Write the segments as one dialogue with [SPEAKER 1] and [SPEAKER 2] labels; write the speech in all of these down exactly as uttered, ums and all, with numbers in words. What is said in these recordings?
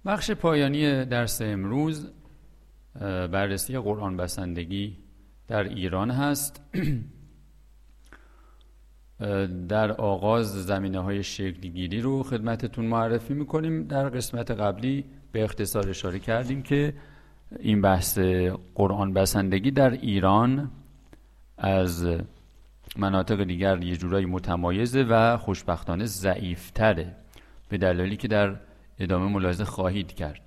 [SPEAKER 1] بخش پایانی درس امروز بررسی قرآن بسندگی در ایران هست. در آغاز زمینه‌های شکل‌گیری رو خدمتتون معرفی می‌کنیم. در قسمت قبلی به اختصار اشاره کردیم که این بحث قرآن بسندگی در ایران از مناطق دیگر یه جورایی متمایزه و خوشبختانه ضعیف‌تره، به دلیلی که در ادامه ملاحظه خواهید کرد.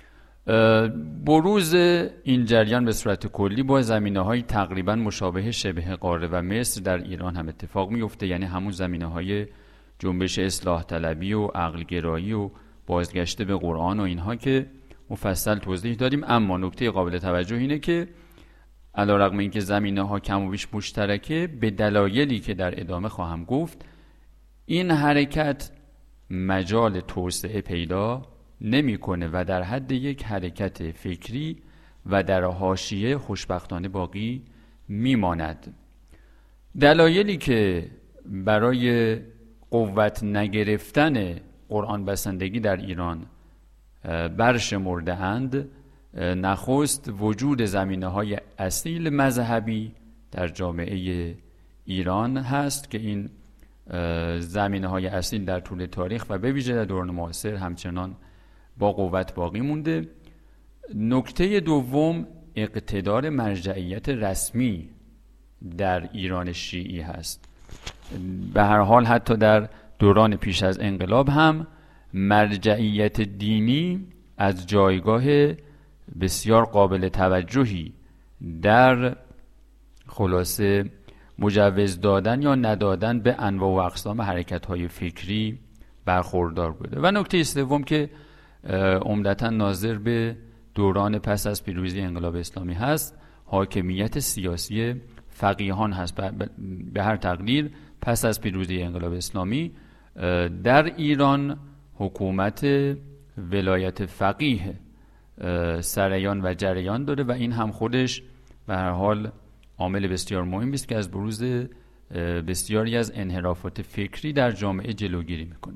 [SPEAKER 1] بروز این جریان به صورت کلی با زمینه‌های تقریبا مشابه شبه قاره و مصر در ایران هم اتفاق میفته، یعنی همون زمینه‌های جنبش اصلاح طلبی و عقل گرایی و بازگشت به قرآن و اینها که مفصل توضیح دادیم. اما نکته قابل توجه اینه که علیرغم اینکه زمینه‌ها کم و بیش مشترکه، به دلایلی که در ادامه خواهم گفت این حرکت مجال توسعه پیدا نمی‌کنه و در حد یک حرکت فکری و در حاشیه خوشبختانه باقی میماند. دلایلی که برای قوت نگرفتن قرآن بسندگی در ایران برشمرده اند، نخست وجود زمینه‌های اصیل مذهبی در جامعه ایران هست که این زمینه‌های اصیل در طول تاریخ و به ویژه در دوران معاصر همچنان با قوت باقی مونده. نکته دوم اقتدار مرجعیت رسمی در ایران شیعی هست. به هر حال حتی در دوران پیش از انقلاب هم مرجعیت دینی از جایگاه بسیار قابل توجهی در خلاصه مجوز دادن یا ندادن به انواع و اقسام حرکت‌های فکری برخوردار بوده. و نکته سوم که عمدتاً ناظر به دوران پس از پیروزی انقلاب اسلامی هست، حاکمیت سیاسی فقیهان هست. به هر تقدیر پس از پیروزی انقلاب اسلامی در ایران حکومت ولایت فقیه سریان و جریان داره و این هم خودش به هر حال عامل بسیار مهمی است که از بروز بسیاری از انحرافات فکری در جامعه جلوگیری میکنه.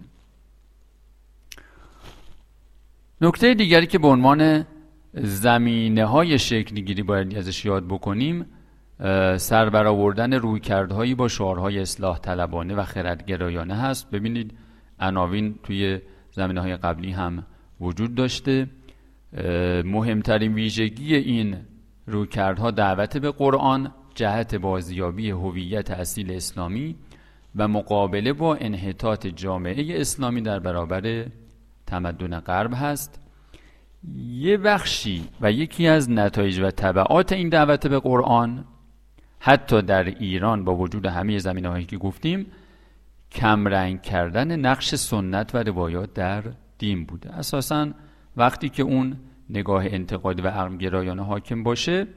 [SPEAKER 1] نکته دیگری که به عنوان زمینه‌های شکل‌گیری باید ازش یاد بکنیم، سربرآوردن رویکردهایی با شعارهای اصلاح طلبانه و خردگرایانه هست. ببینید عناوین توی زمینه‌های قبلی هم وجود داشته. مهمترین ویژگی این رویکردها دعوت به قرآن، جهت بازیابی هویت اصیل اسلامی و مقابله با انحطاط جامعه اسلامی در برابر تمدن غرب هست. یه بخشی و یکی از نتایج و تبعات این دعوت به قرآن حتی در ایران با وجود همه زمینه‌هایی که گفتیم کمرنگ کردن نقش سنت و روایات در دین بوده. اساساً وقتی که اون نگاه انتقادی و عقل‌گرایانه حاکم باشه،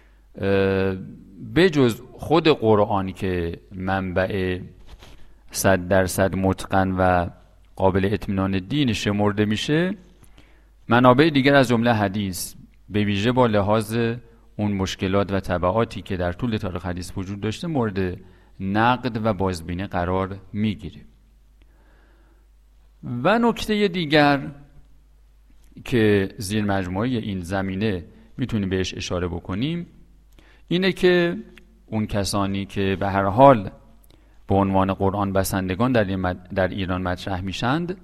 [SPEAKER 1] بجز خود قرآن که منبع صد درصد متقن و قابل اطمینان دین شمرده میشه، منابع دیگر از جمله حدیث به ویژه با لحاظ اون مشکلات و تبعاتی که در طول تاریخ حدیث وجود داشته مورد نقد و بازبینی قرار میگیره. و نکته دیگر که زیر مجموعه این زمینه میتونیم بهش اشاره بکنیم اینه که اون کسانی که به هر حال به عنوان قرآن بسندگان در, در ایران مطرح میشند،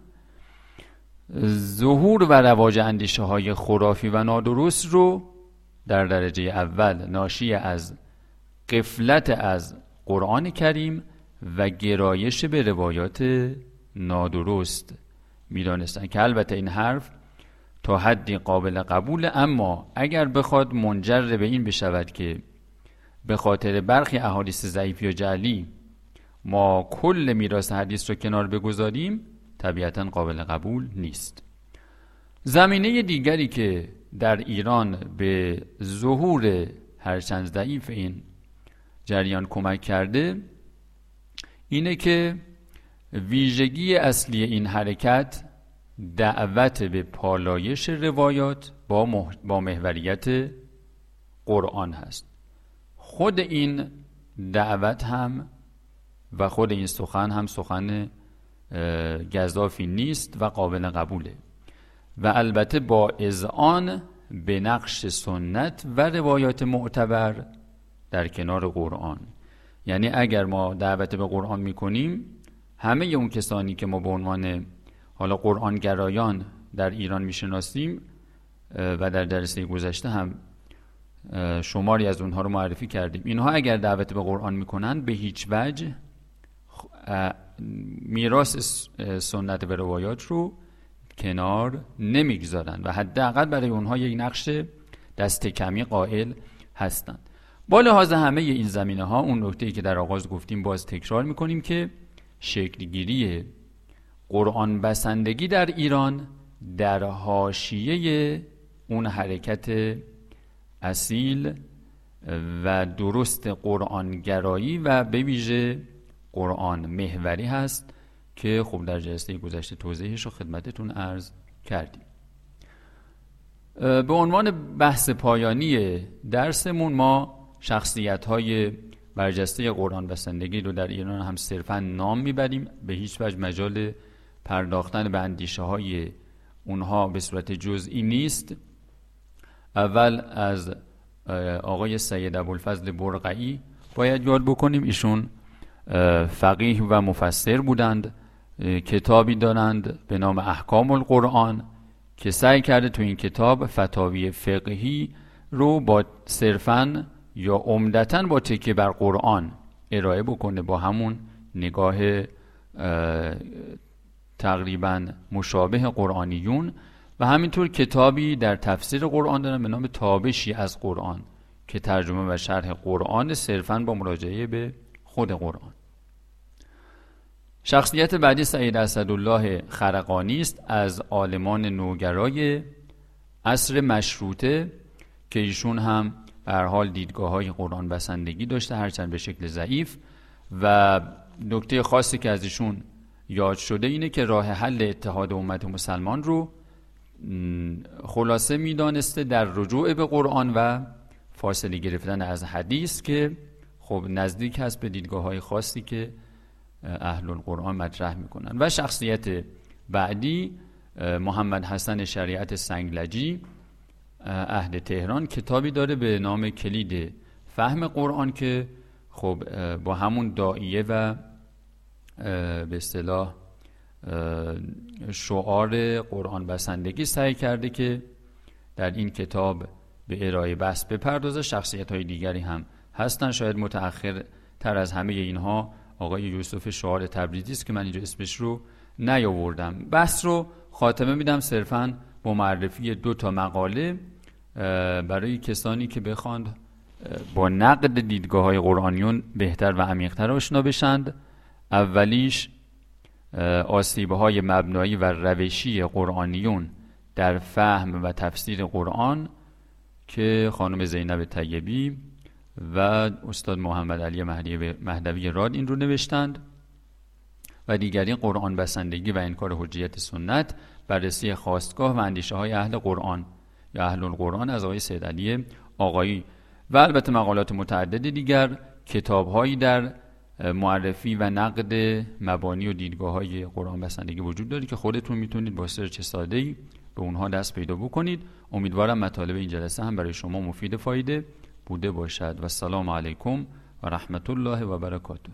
[SPEAKER 1] ظهور و رواج اندیشه های خرافی و نادرست رو در درجه اول ناشی از غفلت از قرآن کریم و گرایش به روایات نادرست میدانستند که البته این حرف تا حدی قابل قبول، اما اگر بخواد منجر به این بشود که به خاطر برخی احادیث ضعیف یا جعلی ما کل میراث حدیث رو کنار بگذاریم، طبیعتاً قابل قبول نیست. زمینه دیگری که در ایران به ظهور هرچند ضعیف این جریان کمک کرده اینه که ویژگی اصلی این حرکت دعوت به پالایش روایات با, مح... با محوریت قرآن هست. خود این دعوت هم و خود این سخن هم سخن گزافی نیست و قابل قبوله. و البته با اذعان به نقش سنت و روایات معتبر در کنار قرآن. یعنی اگر ما دعوت به قرآن میکنیم، همه اون کسانی که ما به عنوان حالا قرآن گرایان در ایران میشناسیم و در جلسه گذشته هم شماری از اونها رو معرفی کردیم، اینها اگر دعوت به قرآن میکنن به هیچ وجه میراث سنت و روایات رو کنار نمیگذارن و حداقل برای اونها یک نقش دست کمی قائل هستند. با لحاظ همه این زمینه ها، اون نکته‌ای که در آغاز گفتیم باز تکرار میکنیم که شکلگیری قرآن بسندگی در ایران در حاشیه اون حرکت اصیل و درست قرآن گرایی و به ویژه قرآن محوری هست که خب در جلسه گذشته توضیحش رو خدمتتون عرض کردیم. به عنوان بحث پایانی درسمون ما شخصیت‌های برجسته قرآن بسندگی رو در ایران هم صرفاً نام میبریم، به هیچ وجه مجال پرداختن به اندیشه‌های اونها به صورت جزئی نیست. اول از آقای سید ابوالفضل برقعی باید یاد بکنیم. ایشون فقیه و مفسر بودند، کتابی دارند به نام احکام القرآن که سعی کرده تو این کتاب فتاوی فقهی رو با صرفاً یا عمدتاً با تکیه بر قرآن ارائه بکنه، با همون نگاه تقریباً مشابه قرآنیون، و همینطور کتابی در تفسیر قرآن دارن به نام تابشی از قرآن که ترجمه و شرح قرآن صرفاً با مراجعه به خود قرآن. شخصیت بعدی سید اسدالله خرقانی است از عالمان نوگرای عصر مشروطه که ایشون هم به هر حال دیدگاه‌های قرآن بسندگی داشته، هرچند به شکل ضعیف، و نکته خاصی که از ایشون یاد شده اینه که راه حل اتحاد امت مسلمان رو خلاصه می‌دانسته در رجوع به قرآن و فاصله گرفتن از حدیث که خب نزدیک هست به دیدگاه‌های خاصی که اهل القرآن مطرح میکنن. و شخصیت بعدی محمد حسن شریعت سنگلجی اهل تهران کتابی داره به نام کلید فهم قرآن که خب با همون داعیه و به اصطلاح شعار قرآن بسندگی سعی کرده که در این کتاب به ارائه بحث بپردازه. شخصیت های دیگری هم هستن، شاید متأخر تر از همه اینها آقای یوسف شعار تبریزی است که من اینجا اسمش رو نیاوردم. بحث رو خاتمه میدم صرفاً با معرفی دو تا مقاله برای کسانی که بخواند با نقد دیدگاه‌های قرآنیون بهتر و عمیق‌تر آشنا بشند. اولیش آسیب‌های مبنایی و روشی قرآنیون در فهم و تفسیر قرآن که خانم زینب طیبی و استاد محمد علی مهدوی راد این رو نوشتند، و دیگری قرآن بسندگی و انکار حجیت سنت، بررسی خواستگاه و اندیشه های اهل قرآن یا اهل القرآن از آقای سید علی آقایی، و البته مقالات متعدد دیگر، کتاب‌هایی در معرفی و نقد مبانی و دیدگاه‌های قرآن بسندگی وجود داره که خودتون میتونید با سرچ ساده‌ای به اونها دست پیدا بکنید. امیدوارم مطالب این جلسه هم برای شما مفید فایده بوده باشد و السلام علیکم و رحمت الله و برکاته.